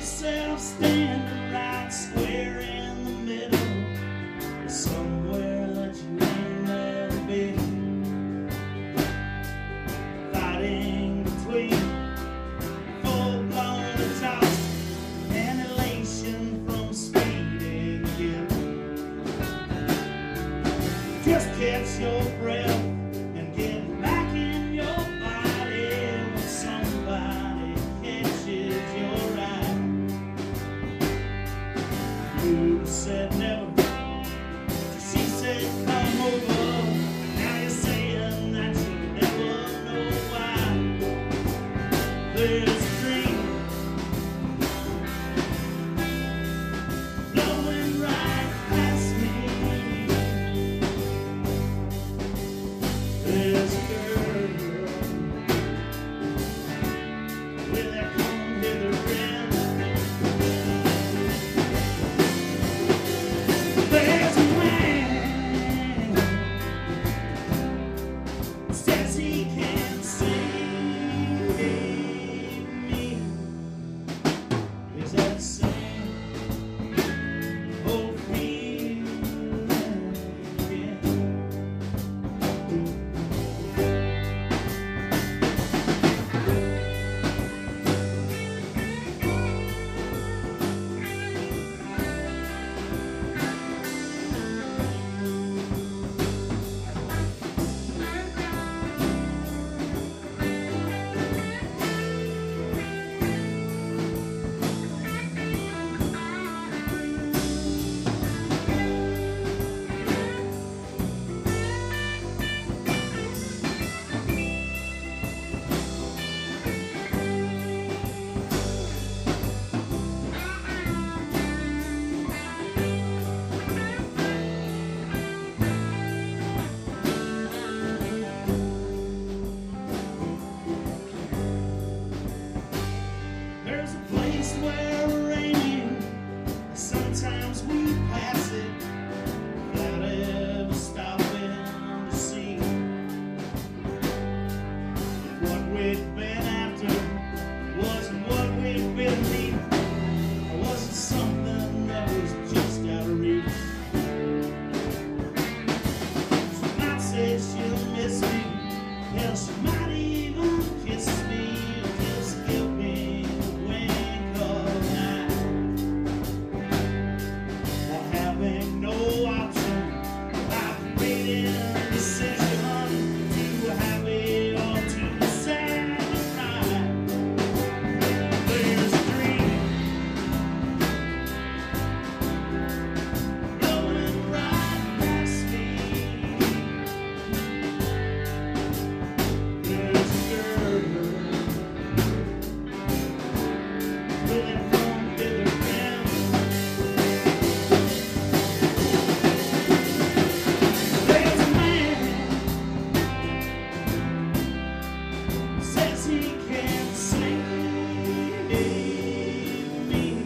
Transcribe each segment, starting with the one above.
yourself standing right square in the middle, somewhere that you ain't never been, fighting between full-blown exhaust and elation from speeding again. Just catch your breath and get back in your body when somebody catches your eye. You said never, she said come over. Now you're saying that you never know why. There's a dream blowing right past me. There's a girl with that come hither grin. There's a man says he can save me. Is that same old feeling again? There's a place where we're raining. Sometimes we pass it without ever stopping to see if what we'd been after wasn't what we'd been needing, or was it something that was just out of reach? She might say she'll miss me, hell, she might even kiss me, or just give me a wink of an eye. Or having no option, about making a decision, too happy or too sad to cry. There's a dream blowing right past me. There's a girl with that come hither grin. There's a man says he can save me.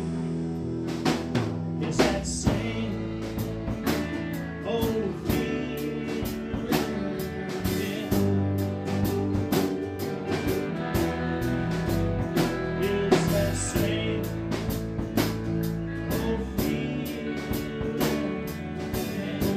Is that same old feeling again? Is that same old feeling again?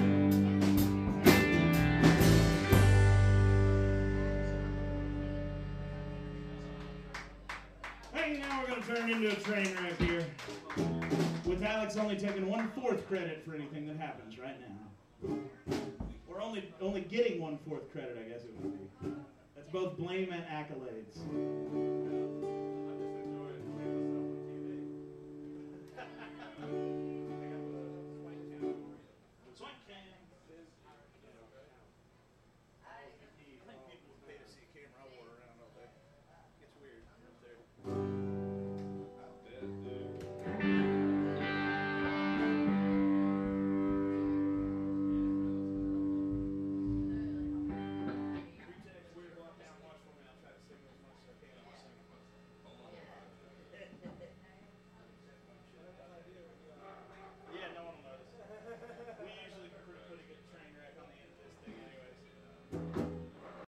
Hey, now we're going to turn into a train wreck here, with Alex only taking 1/4 credit for anything that happens right now. Or only getting 1/4 credit, I guess it would be. That's both blame and accolades.